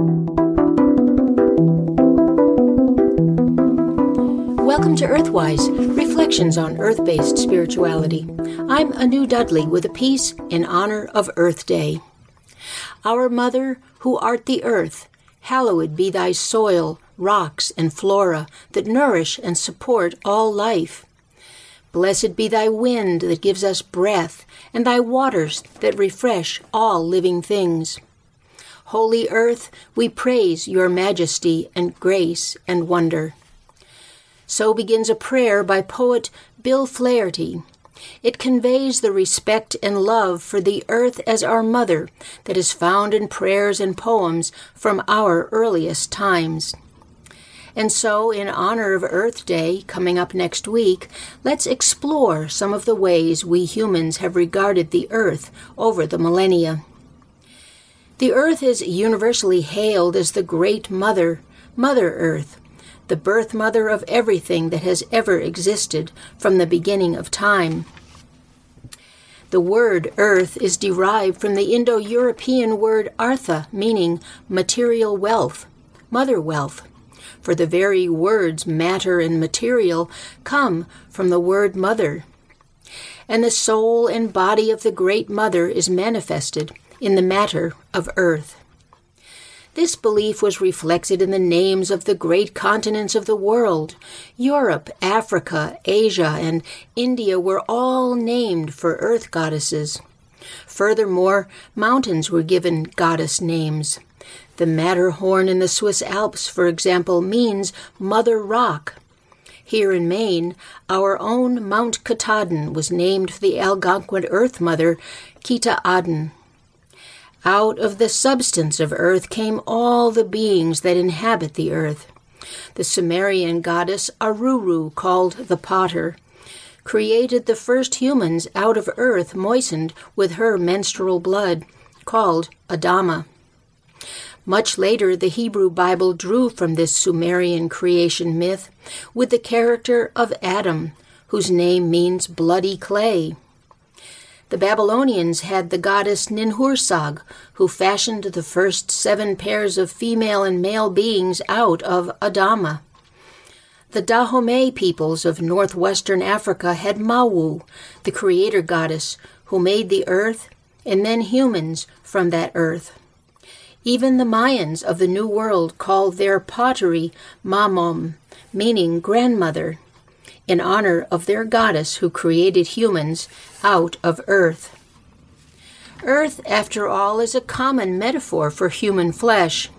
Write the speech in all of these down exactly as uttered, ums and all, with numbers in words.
Welcome to Earthwise, Reflections on Earth-Based Spirituality. I'm Anu Dudley with a piece in honor of Earth Day. Our Mother, who art the earth, hallowed be thy soil, rocks, and flora that nourish and support all life. Blessed be thy wind that gives us breath, and thy waters that refresh all living things. Holy Earth, we praise your majesty and grace and wonder. So begins a prayer by poet Bill Flaherty. It conveys the respect and love for the earth as our mother that is found in prayers and poems from our earliest times. And so, in honor of Earth Day, coming up next week, let's explore some of the ways we humans have regarded the earth over the millennia. The earth is universally hailed as the Great Mother, Mother Earth, the birth mother of everything that has ever existed from the beginning of time. The word earth is derived from the Indo-European word artha, meaning material wealth, mother wealth, for the very words matter and material come from the word mother. And the soul and body of the Great Mother is manifested in the matter of earth. This belief was reflected in the names of the great continents of the world. Europe, Africa, Asia, and India were all named for earth goddesses. Furthermore, mountains were given goddess names. The Matterhorn in the Swiss Alps, for example, means Mother Rock. Here in Maine, our own Mount Katahdin was named for the Algonquin Earth Mother, Kitahdin. Out of the substance of earth came all the beings that inhabit the earth. The Sumerian goddess Aruru, called the Potter, created the first humans out of earth moistened with her menstrual blood, called Adama. Much later, the Hebrew Bible drew from this Sumerian creation myth with the character of Adam, whose name means bloody clay. The Babylonians had the goddess Ninhursag, who fashioned the first seven pairs of female and male beings out of Adama. The Dahomey peoples of northwestern Africa had Mawu, the creator goddess, who made the earth and then humans from that earth. Even the Mayans of the New World called their pottery Mamom, meaning grandmother, in honor of their goddess who created humans out of earth. Earth, after all, is a common metaphor for human flesh.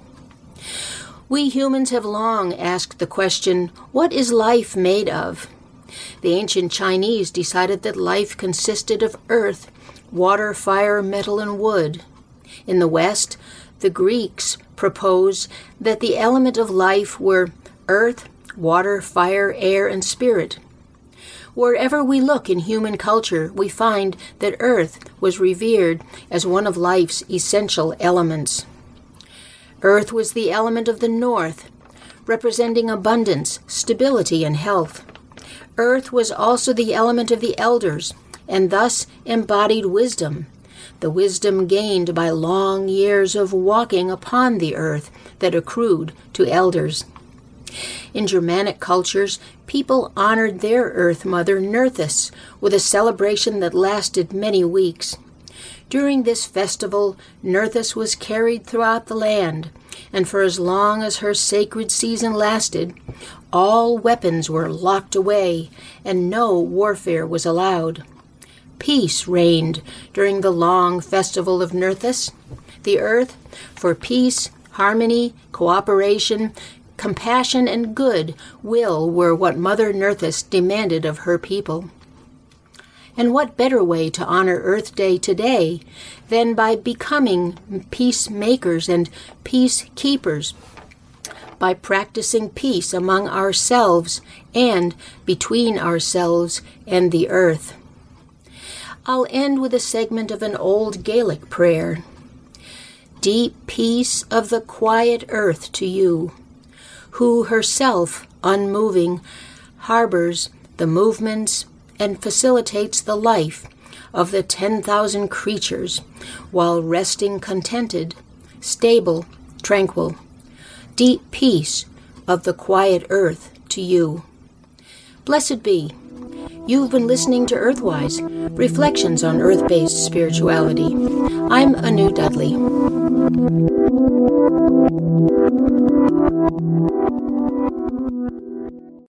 We humans have long asked the question, what is life made of? The ancient Chinese decided that life consisted of earth, water, fire, metal, and wood. In the West, the Greeks proposed that the element of life were earth, water, fire, air, and spirit. Wherever we look in human culture, we find that earth was revered as one of life's essential elements. Earth was the element of the north, representing abundance, stability, and health. Earth was also the element of the elders, and thus embodied wisdom, the wisdom gained by long years of walking upon the earth that accrued to elders. In Germanic cultures, people honored their earth mother, Nerthus, with a celebration that lasted many weeks. During this festival, Nerthus was carried throughout the land, and for as long as her sacred season lasted, all weapons were locked away, and no warfare was allowed. Peace reigned during the long festival of Nerthus. The earth, for peace, harmony, cooperation, compassion, and good will were what Mother Nerthus demanded of her people. And what better way to honor Earth Day today than by becoming peacemakers and peacekeepers, by practicing peace among ourselves and between ourselves and the earth. I'll end with a segment of an old Gaelic prayer. Deep peace of the quiet earth to you, who herself, unmoving, harbors the movements and facilitates the life of the ten thousand creatures, while resting contented, stable, tranquil. Deep peace of the quiet earth to you. Blessed be. You've been listening to Earthwise, Reflections on Earth-Based Spirituality. I'm Anu Dudley.